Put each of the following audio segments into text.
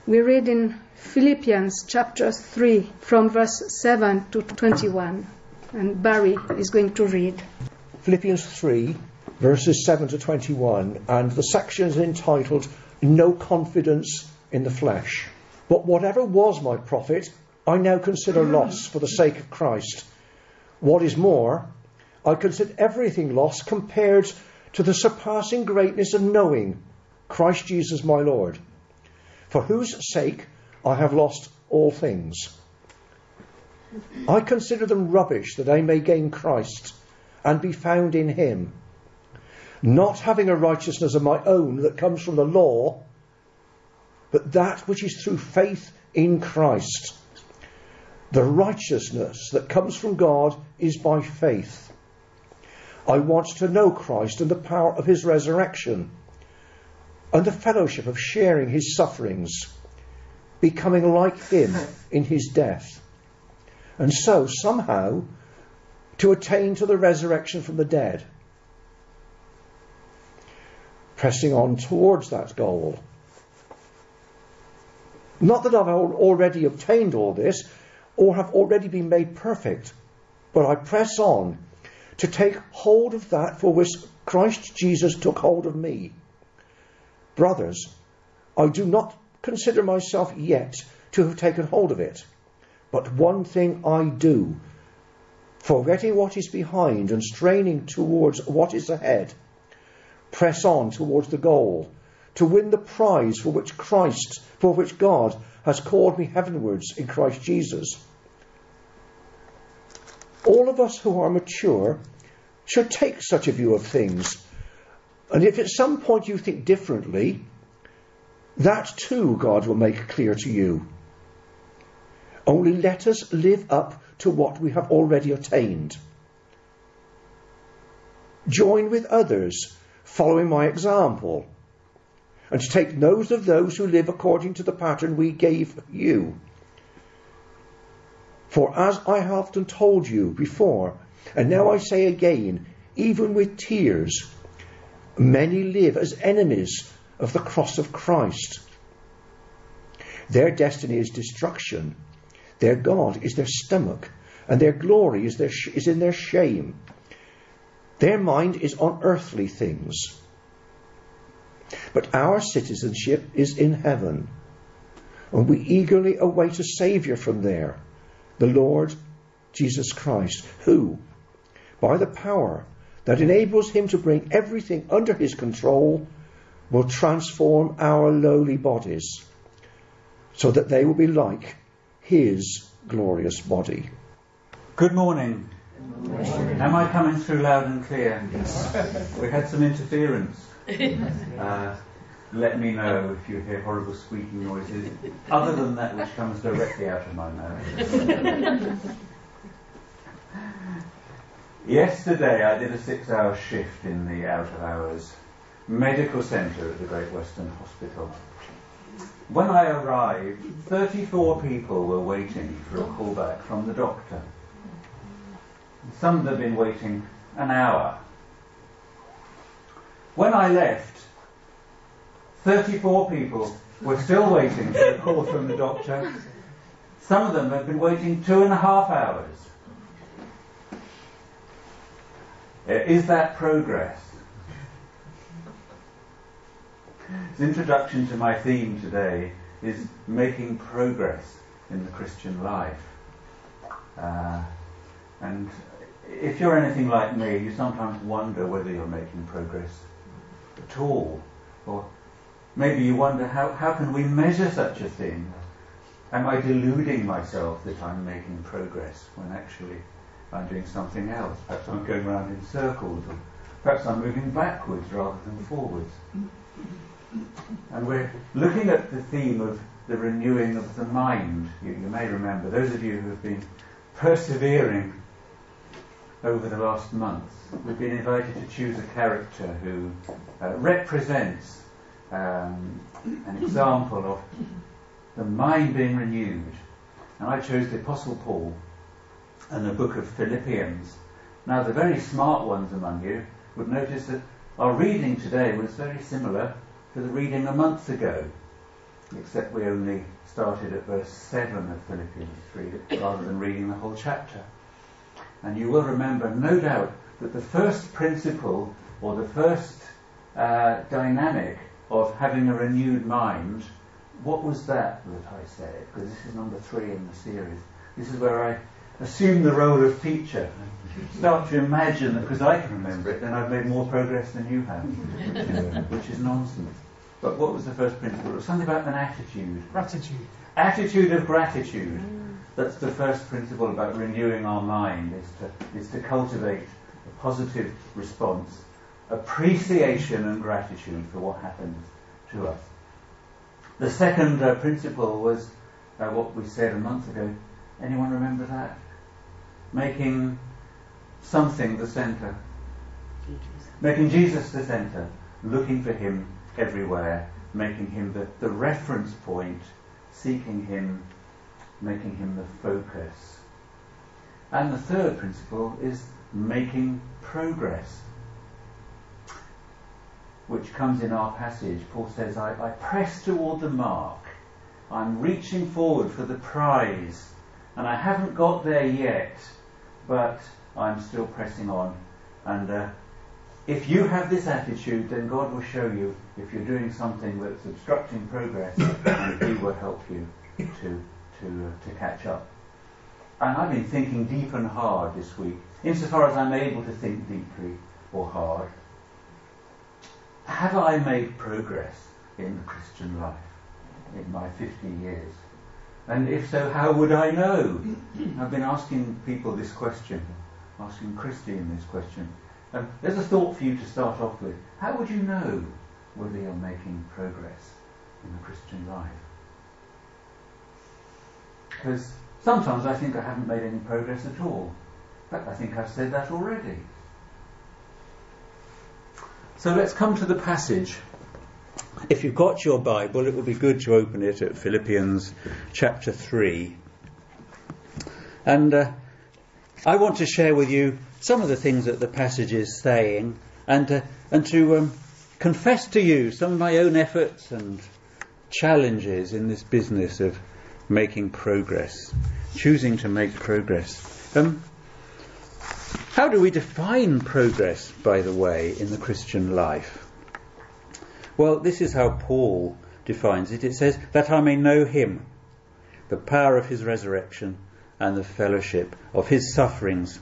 We read in Philippians chapter 3 from verse 7 to 21. And Barry is going to read. Philippians 3, verses 7 to 21. And the section is entitled, No Confidence in the Flesh. But whatever was my profit, I now consider loss for the sake of Christ. What is more, I consider everything lost compared to the surpassing greatness of knowing Christ Jesus my Lord, for whose sake I have lost all things. I consider them rubbish that I may gain Christ and be found in him, not having a righteousness of my own that comes from the law, but that which is through faith in Christ. The righteousness that comes from God is by faith. I want to know Christ and the power of his resurrection, and the fellowship of sharing his sufferings, becoming like him in his death, and so somehow to attain to the resurrection from the dead. Pressing on towards that goal. Not that I've already obtained all this, or have already been made perfect, but I press on to take hold of that for which Christ Jesus took hold of me. Brothers, I do not consider myself yet to have taken hold of it, but one thing I do, forgetting what is behind and straining towards what is ahead, press on towards the goal, to win the prize for which God has called me heavenwards in Christ Jesus. All of us who are mature should take such a view of things. And if at some point you think differently, that too God will make clear to you. Only let us live up to what we have already attained. Join with others, following my example, and to take note of those who live according to the pattern we gave you. For as I have often told you before, and now I say again, even with tears, many live as enemies of the cross of Christ. Their destiny is destruction. Their God is their stomach, and their glory is in their shame. Their mind is on earthly things. But our citizenship is in heaven, and we eagerly await a Saviour from there, the Lord Jesus Christ, who, by the power that enables him to bring everything under his control, will transform our lowly bodies, so that they will be like his glorious body. Good morning. Am I coming through loud and clear? Yes. We had some interference. Let me know if you hear horrible squeaking noises, other than that which comes directly out of my nose. Yesterday I did a 6-hour shift in the out-of-hours medical centre at the Great Western Hospital. When I arrived, 34 people were waiting for a callback from the doctor. Some had been waiting an hour. When I left, 34 people were still waiting for a call from the doctor. Some of them had been waiting 2.5 hours. Is that progress? The introduction to my theme today is making progress in the Christian life. And if you're anything like me, you sometimes wonder whether you're making progress at all. Or maybe you wonder, how can we measure such a thing? Am I deluding myself that I'm making progress when actually I'm doing something else? Perhaps I'm going around in circles, or perhaps I'm moving backwards rather than forwards. And we're looking at the theme of the renewing of the mind. You may remember, those of you who have been persevering over the last month, we've been invited to choose a character who represents an example of the mind being renewed. And I chose the Apostle Paul and the book of Philippians. Now the very smart ones among you would notice that our reading today was very similar to the reading a month ago. except we only started at verse 7 of Philippians 3 rather than reading the whole chapter. And you will remember, no doubt, that the first principle or the first dynamic of having a renewed mind, what was that I said? Because this is number 3 in the series. This is where I assume the role of teacher. Start to imagine that because I can remember it, then I've made more progress than you have, which is nonsense. But what was the first principle? It was something about an attitude. Gratitude. Attitude of gratitude. That's the first principle about renewing our mind, is to cultivate a positive response, appreciation and gratitude for what happens to us. The second principle was what we said a month ago. Anyone remember that? Making something the centre. Making Jesus the centre. Looking for him everywhere. Making him the reference point. Seeking him. Making him the focus. And the third principle is making progress, which comes in our passage. Paul says, I press toward the mark. I'm reaching forward for the prize. And I haven't got there yet, but I'm still pressing on. And if you have this attitude, then God will show you if you're doing something that's obstructing progress, and he will help you to catch up. And I've been thinking deep and hard this week, insofar as I'm able to think deeply or hard. Have I made progress in the Christian life in my 50 years? And if so, how would I know? I've been asking people this question, asking Christine this question. There's a thought for you to start off with. How would you know whether you're making progress in the Christian life? Because sometimes I think I haven't made any progress at all. In fact, I think I've said that already. So let's come to the passage. If you've got your Bible, it would be good to open it at Philippians chapter 3. And I want to share with you some of the things that the passage is saying, and to confess to you some of my own efforts and challenges in this business of making progress, choosing to make progress. How do we define progress, by the way, in the Christian life? Well, this is how Paul defines it. It says, that I may know him, the power of his resurrection and the fellowship of his sufferings,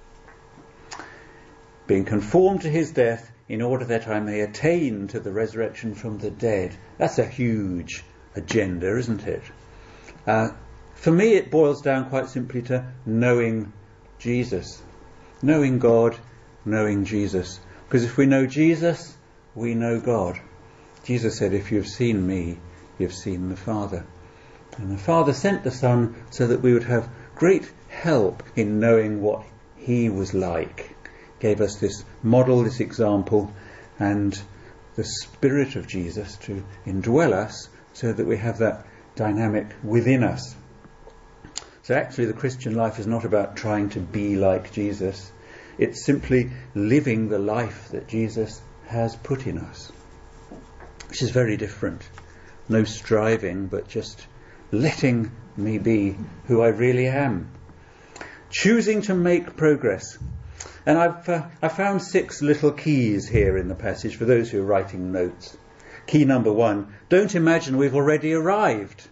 being conformed to his death, in order that I may attain to the resurrection from the dead. That's a huge agenda, isn't it? For me, it boils down quite simply to knowing Jesus. Knowing God, knowing Jesus. Because if we know Jesus, we know God. Jesus said, if you've seen me, you've seen the Father. And the Father sent the Son so that we would have great help in knowing what he was like. Gave us this model, this example, and the Spirit of Jesus to indwell us so that we have that dynamic within us. So actually the Christian life is not about trying to be like Jesus. It's simply living the life that Jesus has put in us, which is very different. No striving, but just letting me be who I really am. Choosing to make progress. And I found 6 little keys here in the passage for those who are writing notes. Key number 1, don't imagine we've already arrived.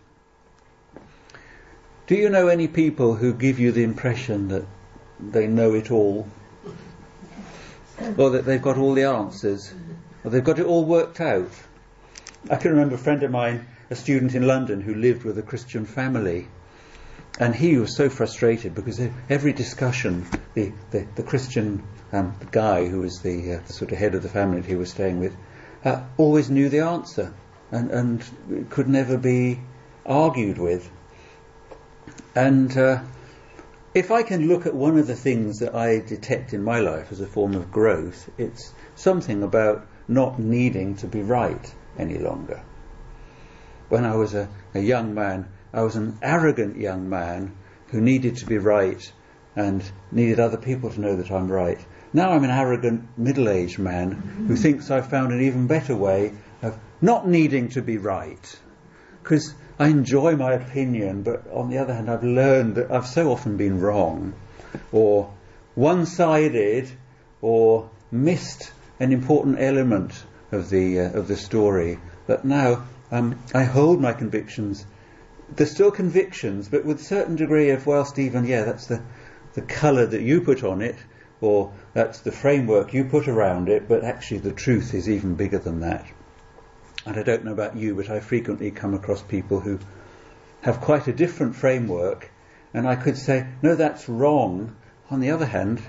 Do you know any people who give you the impression that they know it all? Or that they've got all the answers? Or they've got it all worked out? I can remember a friend of mine, a student in London, who lived with a Christian family. And he was so frustrated because every discussion, the Christian guy who was the sort of head of the family that he was staying with, always knew the answer and could never be argued with. And if I can look at one of the things that I detect in my life as a form of growth, it's something about not needing to be right any longer. When I was a young man, I was an arrogant young man who needed to be right and needed other people to know that I'm right. Now I'm an arrogant middle-aged man who thinks I've found an even better way of not needing to be right because I enjoy my opinion, but on the other hand, I've learned that I've so often been wrong, or one-sided, or missed an important element of the story. That now I hold my convictions. They're still convictions, but with a certain degree of, well, Stephen, yeah, that's the colour that you put on it, or that's the framework you put around it, but actually the truth is even bigger than that. And I don't know about you, but I frequently come across people who have quite a different framework, and I could say, no, that's wrong. On the other hand,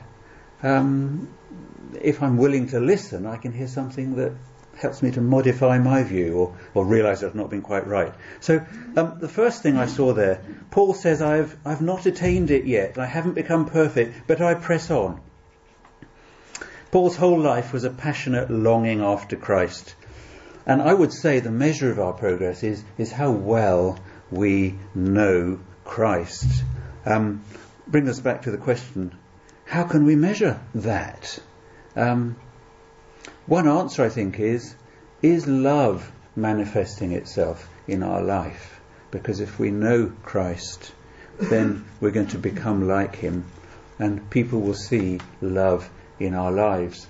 if I'm willing to listen, I can hear something that helps me to modify my view, or realise I've not been quite right. So the first thing I saw there, Paul says, I've not attained it yet, I haven't become perfect, but I press on. Paul's whole life was a passionate longing after Christ. And I would say the measure of our progress is how well we know Christ. Brings us back to the question, how can we measure that? One answer, I think, is love manifesting itself in our life? Because if we know Christ, then we're going to become like him, and people will see love in our lives.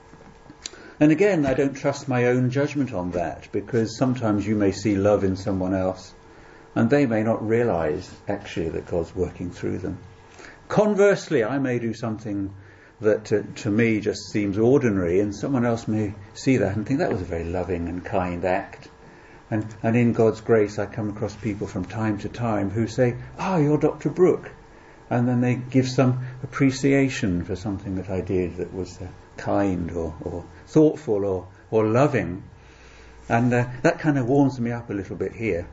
And again, I don't trust my own judgment on that, because sometimes you may see love in someone else, and they may not realise actually that God's working through them. Conversely, I may do something that to me just seems ordinary, and someone else may see that and think that was a very loving and kind act. And in God's grace, I come across people from time to time who say, you're Dr. Brooke. And then they give some appreciation for something that I did that was kind or thoughtful or loving. And that kind of warms me up a little bit here.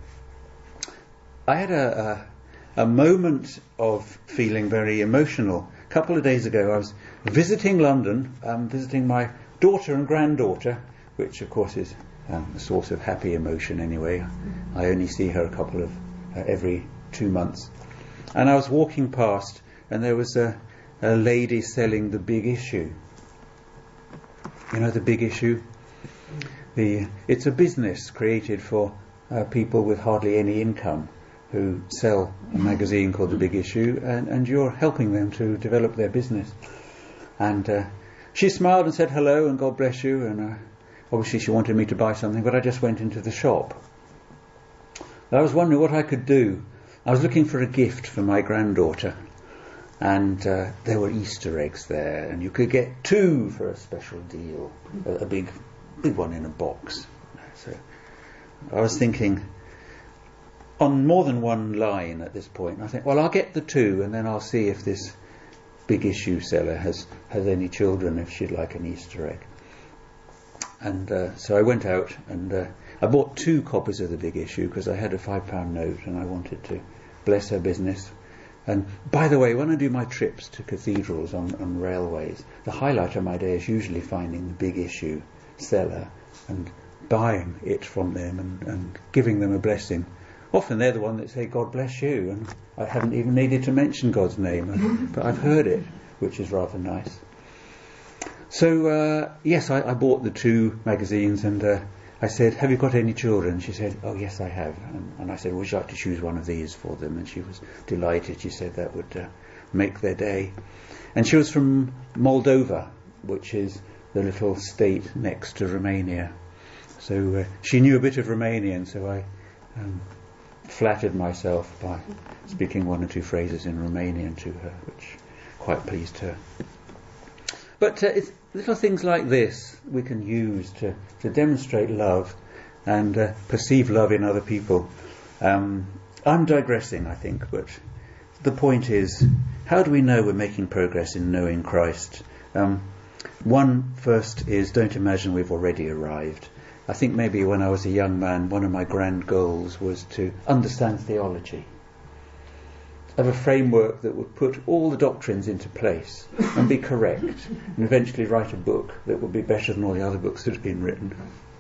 I had a moment of feeling very emotional. A couple of days ago, I was visiting London, visiting my daughter and granddaughter, which of course is a source of happy emotion anyway. I only see her every 2 months. And I was walking past, and there was a lady selling The Big Issue. You know The Big Issue? It's a business created for people with hardly any income who sell a magazine called The Big Issue, and you're helping them to develop their business. And she smiled and said hello and God bless you, and obviously she wanted me to buy something, but I just went into the shop. I was wondering what I could do. I was looking for a gift for my granddaughter, and there were Easter eggs there, and you could get 2 for a special deal, a big one in a box. So I was thinking on more than one line at this point. I think, well, I'll get the 2, and then I'll see if this Big Issue seller has any children, if she'd like an Easter egg. And so I went out and I bought 2 copies of The Big Issue because I had a £5 note and I wanted to bless her business. And by the way, when I do my trips to cathedrals on railways, the highlight of my day is usually finding the Big Issue seller and buying it from them and giving them a blessing. Often they're the one that say, God bless you, and I haven't even needed to mention God's name, but I've heard it, which is rather nice. So, yes, I bought the 2 magazines, and I said, have you got any children? She said, oh, yes, I have. And I said, would you like to choose one of these for them? And she was delighted. She said that would make their day. And she was from Moldova, which is the little state next to Romania. So she knew a bit of Romanian, so I flattered myself by speaking 1 or 2 phrases in Romanian to her, which quite pleased her. But it's little things like this we can use to demonstrate love and perceive love in other people. I'm digressing, I think, but the point is, how do we know we're making progress in knowing Christ? One first is, don't imagine we've already arrived. I think maybe when I was a young man, one of my grand goals was to understand theology. Have a framework that would put all the doctrines into place and be correct, and eventually write a book that would be better than all the other books that have been written.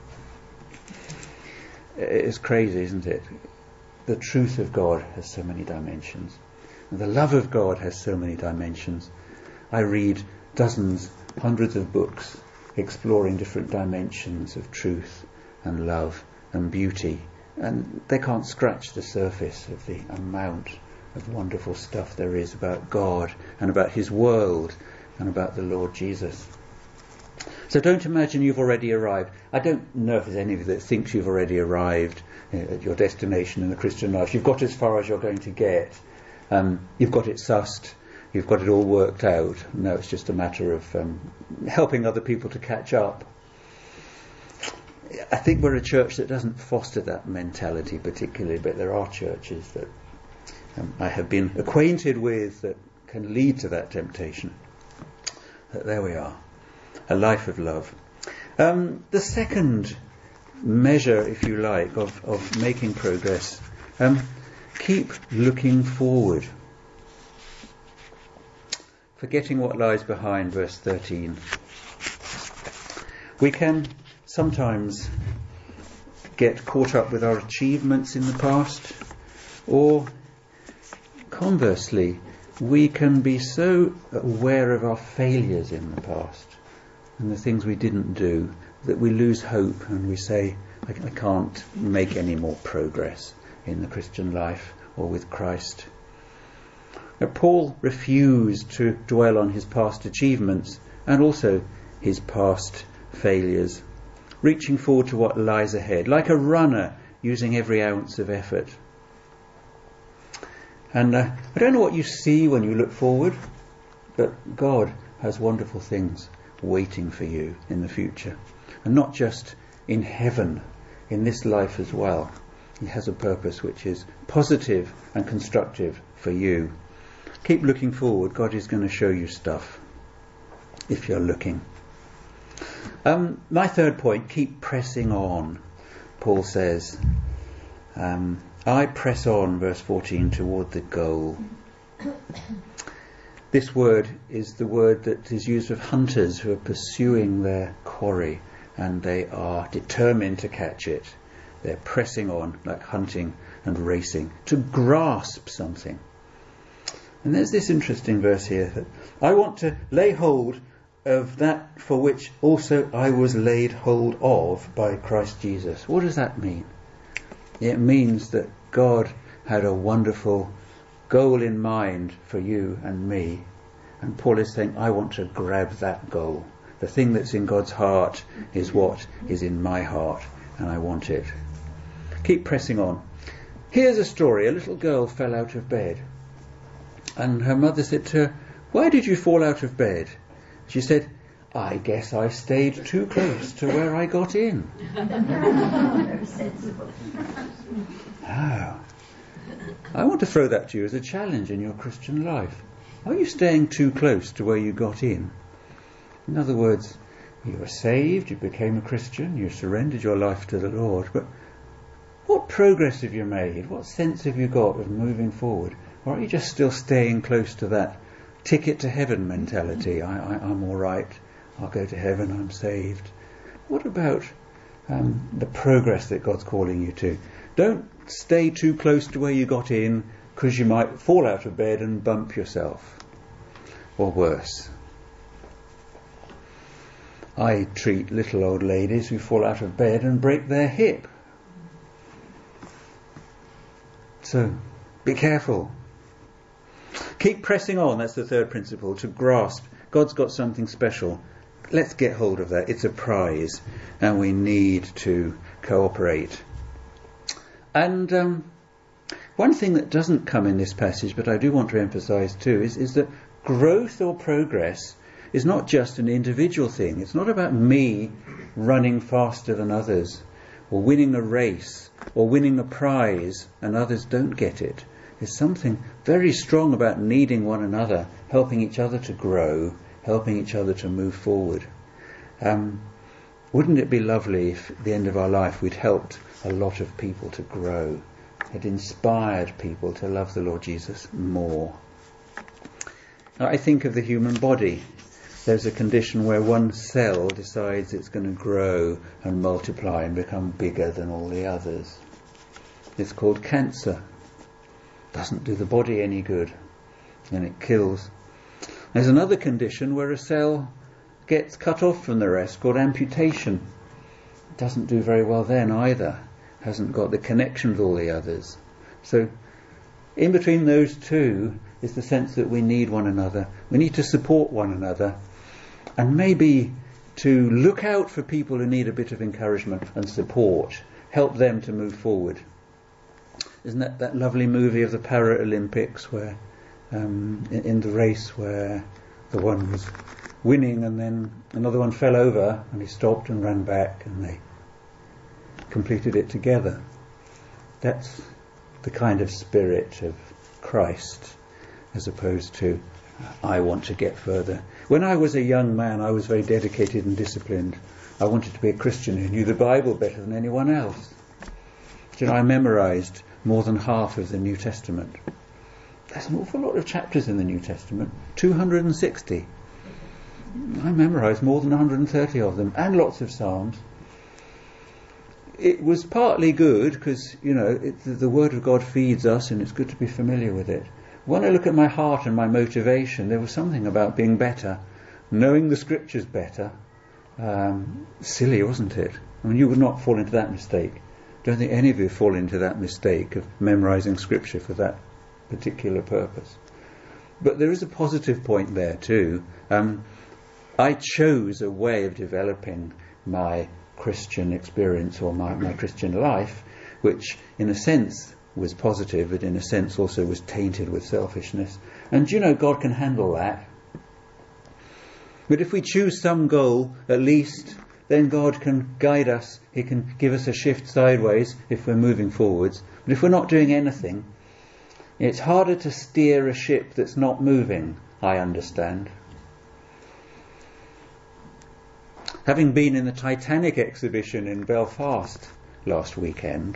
It's crazy, isn't it? The truth of God has so many dimensions. And the love of God has so many dimensions. I read dozens, hundreds of books exploring different dimensions of truth and love and beauty And they can't scratch the surface of the amount of wonderful stuff there is about God and about his world and about the Lord Jesus. So don't imagine you've already arrived. I don't know if there's any of you that thinks you've already arrived at your destination in the Christian life. You've got as far as you're going to get. You've got it sussed. You've got it all worked out. No, it's just a matter of helping other people to catch up. I think we're a church that doesn't foster that mentality particularly, but there are churches that I have been acquainted with that can lead to that temptation. But there we are. A life of love. The second measure, if you like, of making progress, keep looking forward. Forgetting what lies behind, verse 13. We can sometimes get caught up with our achievements in the past, or conversely, we can be so aware of our failures in the past and the things we didn't do that we lose hope and we say, I can't make any more progress in the Christian life or with Christ. Now, Paul refused to dwell on his past achievements and also his past failures, reaching forward to what lies ahead, like a runner using every ounce of effort. And I don't know what you see when you look forward, but God has wonderful things waiting for you in the future. And not just in heaven, in this life as well. He has a purpose which is positive and constructive for you. Keep looking forward. God is going to show you stuff if you're looking. My third point, keep pressing on. Paul says, I press on, verse 14, toward the goal. This word is the word that is used of hunters who are pursuing their quarry and they are determined to catch it. They're pressing on like hunting and racing to grasp something. And there's this interesting verse here that I want to lay hold of that for which also I was laid hold of by Christ Jesus. What does that mean? It means that God had a wonderful goal in mind for you and me. And Paul is saying, I want to grab that goal. The thing that's in God's heart is what is in my heart, and I want it. Keep pressing on. Here's a story. A little girl fell out of bed. And her mother said to her, why did you fall out of bed? She said, I guess I stayed too close to where I got in. Very sensible. Oh. I want to throw that to you as a challenge in your Christian life. Are you staying too close to where you got in? In other words, you were saved, you became a Christian, you surrendered your life to the Lord, but what progress have you made? What sense have you got of moving forward? Or are you just still staying close to that ticket to heaven mentality? I'm all right, I'll go to heaven, I'm saved. What about the progress that God's calling you to? Don't stay too close to where you got in, because you might fall out of bed and bump yourself. Or worse. I treat little old ladies who fall out of bed and break their hip. So, be careful. Keep pressing on, that's the third principle, to grasp. God's got something special. Let's get hold of that. It's a prize, and we need to cooperate. And one thing that doesn't come in this passage, but I do want to emphasise too, is that growth or progress is not just an individual thing. It's not about me running faster than others, or winning a race, or winning a prize, and others don't get it. There's something very strong about needing one another, helping each other to grow, helping each other to move forward. Wouldn't it be lovely if at the end of our life we'd helped a lot of people to grow, had inspired people to love the Lord Jesus more? Now, I think of the human body. There's a condition where one cell decides it's going to grow and multiply and become bigger than all the others. It's called cancer. Doesn't do the body any good, and it kills. There's another condition where a cell gets cut off from the rest, called amputation. It doesn't do very well then either. hasn't got the connection with all the others. So in between those two is the sense that we need one another. We need to support one another, and maybe to look out for people who need a bit of encouragement and support, help them to move forward. Isn't that lovely movie of the Paralympics where in the race where the one was winning and then another one fell over and he stopped and ran back and they completed it together? That's the kind of spirit of Christ, as opposed to I want to get further. When I was a young man, I was very dedicated and disciplined. I wanted to be a Christian who knew the Bible better than anyone else. So I memorised more than half of the New Testament. There's an awful lot of chapters in the New Testament, 260. I memorised more than 130 of them, and lots of Psalms. It was partly good because, the Word of God feeds us and it's good to be familiar with it. When I look at my heart and my motivation, there was something about being better, knowing the Scriptures better. Silly, wasn't it? I mean, you would not fall into that mistake. Don't think any of you fall into that mistake of memorising Scripture for that particular purpose. But there is a positive point there too. I chose a way of developing my Christian experience or my Christian life, which in a sense was positive, but in a sense also was tainted with selfishness. And God can handle that. But if we choose some goal, at least, then God can guide us. He can give us a shift sideways if we're moving forwards. But if we're not doing anything, it's harder to steer a ship that's not moving, I understand. Having been in the Titanic exhibition in Belfast last weekend,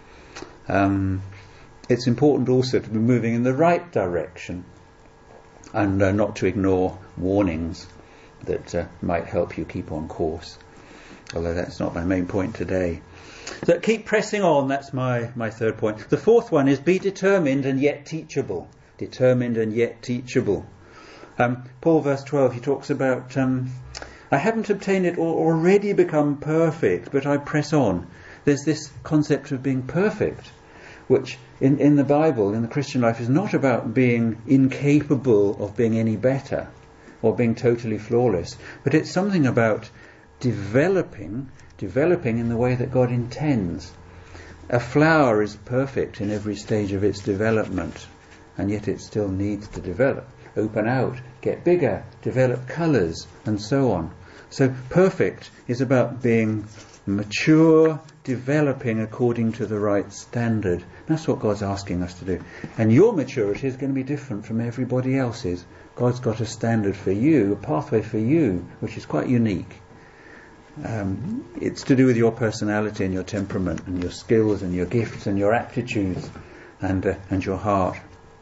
it's important also to be moving in the right direction and not to ignore warnings that might help you keep on course. Although that's not my main point today. So keep pressing on, that's my third point. The fourth one is be determined and yet teachable. Determined and yet teachable. Paul, verse 12, he talks about, I haven't obtained it or already become perfect, but I press on. There's this concept of being perfect, which in the Bible, in the Christian life, is not about being incapable of being any better or being totally flawless, but it's something about developing in the way that God intends. A flower is perfect in every stage of its development, and yet it still needs to develop, open out, get bigger, develop colours, and so on. So perfect is about being mature, developing according to the right standard. That's what God's asking us to do. And your maturity is going to be different from everybody else's. God's got a standard for you, a pathway for you, which is quite unique. It's to do with your personality and your temperament and your skills and your gifts and your aptitudes and your heart.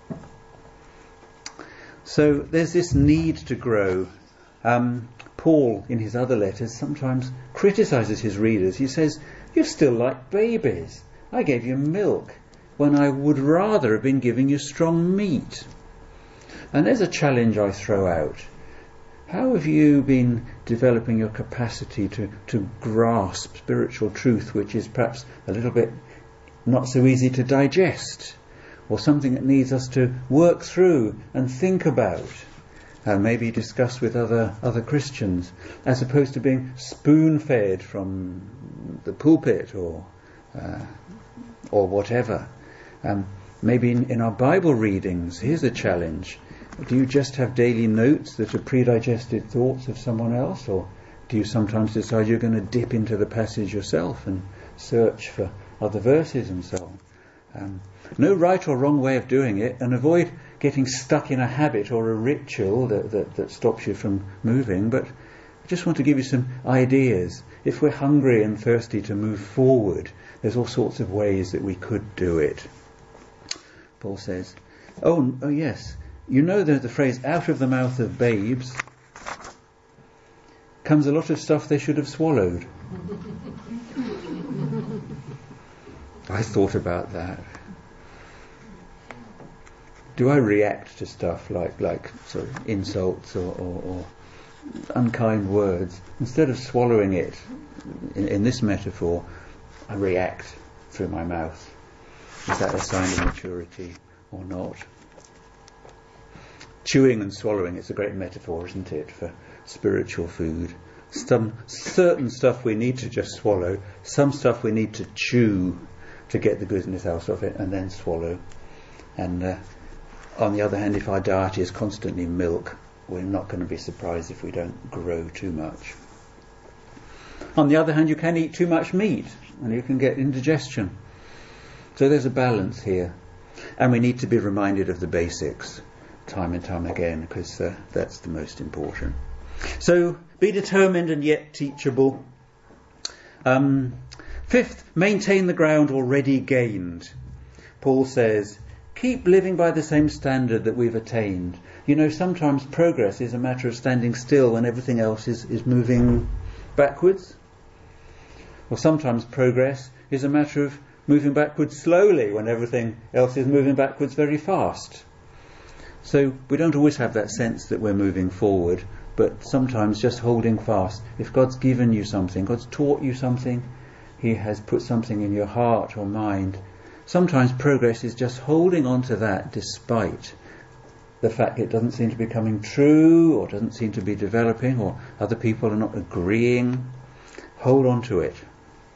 So there's this need to grow. Paul, in his other letters, sometimes criticises his readers. He says, you're still like babies. I gave you milk when I would rather have been giving you strong meat. And there's a challenge I throw out. How have you been developing your capacity to grasp spiritual truth, which is perhaps a little bit not so easy to digest, or something that needs us to work through and think about, and maybe discuss with other Christians, as opposed to being spoon-fed from the pulpit or whatever. Maybe in our Bible readings, here's a challenge. Do you just have daily notes that are pre-digested thoughts of someone else, or do you sometimes decide you're going to dip into the passage yourself and search for other verses and so on? No right or wrong way of doing it, and avoid getting stuck in a habit or a ritual that stops you from moving. But I just want to give you some ideas. If we're hungry and thirsty to move forward, there's all sorts of ways that we could do it. Paul says, oh yes, you know the phrase, out of the mouth of babes comes a lot of stuff they should have swallowed. I thought about that. Do I react to stuff like sort of insults or unkind words? Instead of swallowing it, in this metaphor, I react through my mouth. Is that a sign of maturity or not? Chewing and swallowing is a great metaphor, isn't it, for spiritual food. Some certain stuff we need to just swallow, some stuff we need to chew to get the goodness out of it and then swallow. And on the other hand, if our diet is constantly milk, we're not going to be surprised if we don't grow too much. On the other hand, you can eat too much meat and you can get indigestion. So there's a balance here. And we need to be reminded of the basics time and time again, because that's the most important. So be determined and yet teachable. Fifth, maintain the ground already gained. Paul says, keep living by the same standard that we've attained. You know, sometimes progress is a matter of standing still when everything else is moving backwards. Or sometimes progress is a matter of moving backwards slowly when everything else is moving backwards very fast. So we don't always have that sense that we're moving forward, but sometimes just holding fast. If God's given you something, God's taught you something, He has put something in your heart or mind, sometimes progress is just holding on to that despite the fact it doesn't seem to be coming true, or doesn't seem to be developing, or other people are not agreeing. Hold on to it.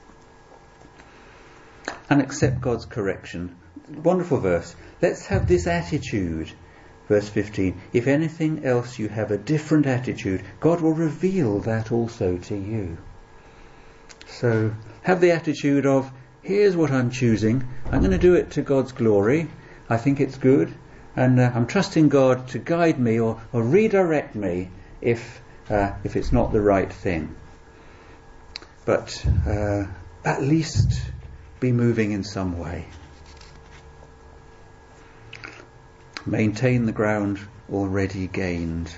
And accept God's correction. Wonderful verse. Let's have this attitude. Verse 15. If anything else you have a different attitude, God will reveal that also to you. So have the attitude of, here's what I'm choosing. I'm going to do it to God's glory. I think it's good. And I'm trusting God to guide me or redirect me if it's not the right thing. But at least be moving in some way. Maintain the ground already gained.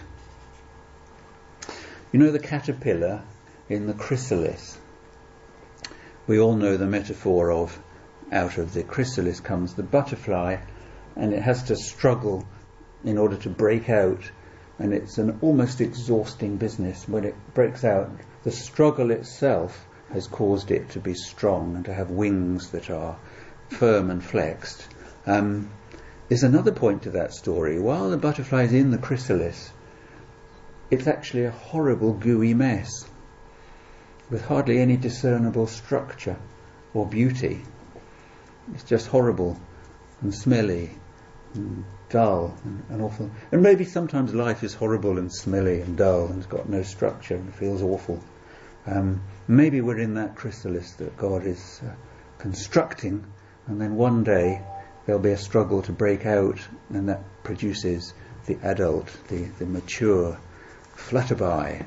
You know the caterpillar in the chrysalis? We all know the metaphor of out of the chrysalis comes the butterfly, and it has to struggle in order to break out, and it's an almost exhausting business. When it breaks out, the struggle itself has caused it to be strong and to have wings that are firm and flexed. There's another point to that story. While the butterfly is in the chrysalis, it's actually a horrible gooey mess with hardly any discernible structure or beauty. It's just horrible and smelly and dull and awful. And maybe sometimes life is horrible and smelly and dull and it's got no structure and feels awful. Maybe we're in that chrysalis that God is constructing, and then one day there'll be a struggle to break out, and that produces the adult, the mature flutterby.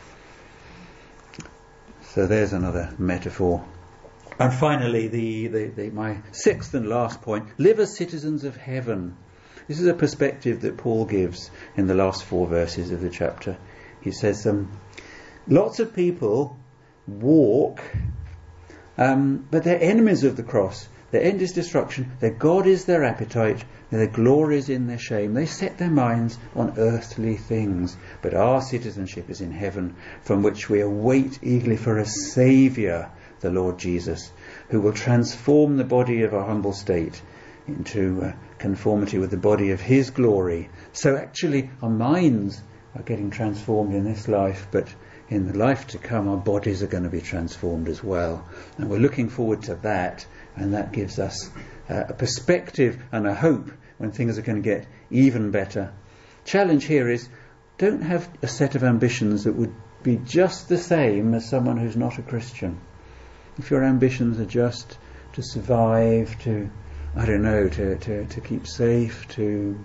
So there's another metaphor. And finally, my sixth and last point, live as citizens of heaven. This is a perspective that Paul gives in the last 4 verses of the chapter. He says, lots of people walk, but they're enemies of the cross. Their end is destruction, their God is their appetite, their glory is in their shame. They set their minds on earthly things, but our citizenship is in heaven, from which we await eagerly for a Saviour, the Lord Jesus, who will transform the body of our humble state into conformity with the body of His glory. So actually our minds are getting transformed in this life, but in the life to come our bodies are going to be transformed as well. And we're looking forward to that, and that gives us a perspective and a hope when things are going to get even better. Challenge here is, don't have a set of ambitions that would be just the same as someone who's not a Christian. If your ambitions are just to survive, to keep safe, to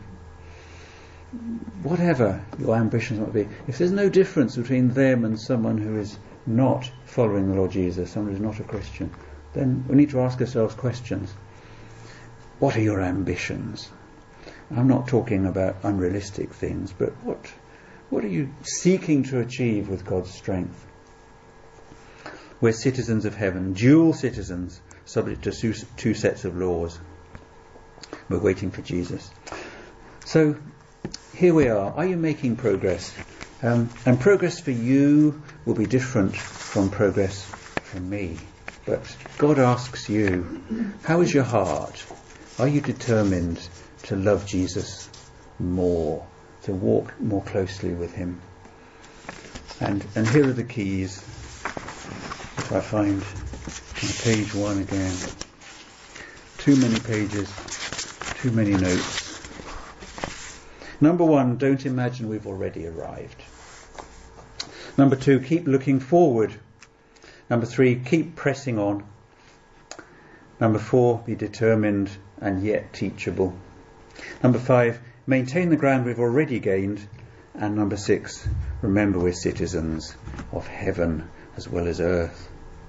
whatever your ambitions might be, if there's no difference between them and someone who is not following the Lord Jesus, someone who's not a Christian, then we need to ask ourselves questions. What are your ambitions? I'm not talking about unrealistic things, but what are you seeking to achieve with God's strength? We're citizens of heaven, dual citizens, subject to 2 sets of laws. We're waiting for Jesus. So here we are. Are you making progress? And progress for you will be different from progress for me. But God asks you, how is your heart? Are you determined to love Jesus more, to walk more closely with him? And here are the keys, if I find on page 1 again. Too many pages, too many notes. Number 1, don't imagine we've already arrived. Number 2, keep looking forward. Number 3, keep pressing on. Number 4, be determined and yet teachable. Number 5, maintain the ground we've already gained. And number 6, remember we're citizens of heaven as well as earth.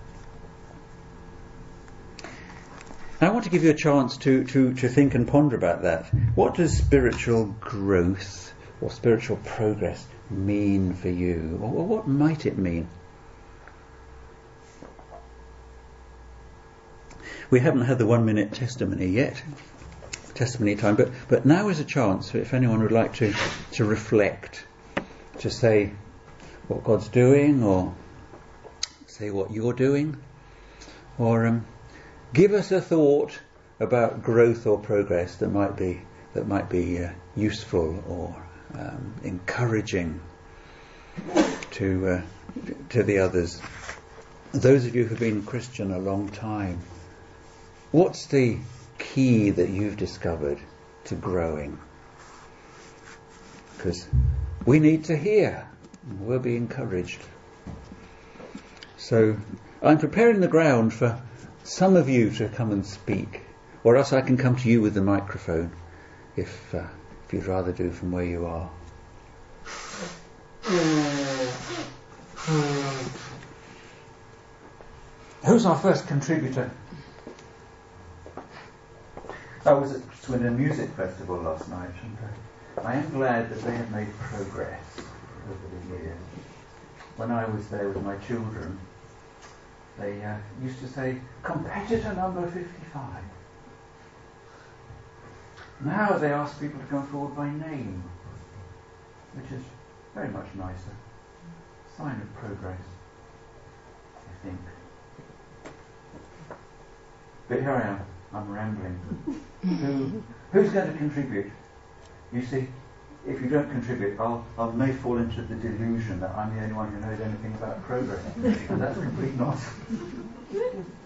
I want to give you a chance to think and ponder about that. What does spiritual growth or spiritual progress mean for you? Or what might it mean? We haven't had the 1-minute testimony yet, testimony time, but now is a chance if anyone would like to reflect, to say what God's doing, or say what you're doing, or give us a thought about growth or progress that might be useful or encouraging to the others. Those of you who've been Christian a long time, what's the key that you've discovered to growing? Because we need to hear. We'll be encouraged. So I'm preparing the ground for some of you to come and speak, or else I can come to you with the microphone if you'd rather do from where you are. Who's our first contributor? I was at Swindon Music Festival last night, and I am glad that they have made progress over the years. When I was there with my children, they used to say, competitor number 55. Now they ask people to come forward by name, which is very much nicer. Sign of progress, I think. But here I am, I'm rambling. Who's going to contribute? You see, if you don't contribute, I may fall into the delusion that I'm the only one who knows anything about progress. And that's complete nonsense.